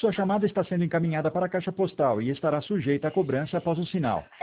Sua chamada está sendo encaminhada para a caixa postal e estará sujeita a cobrança após o sinal.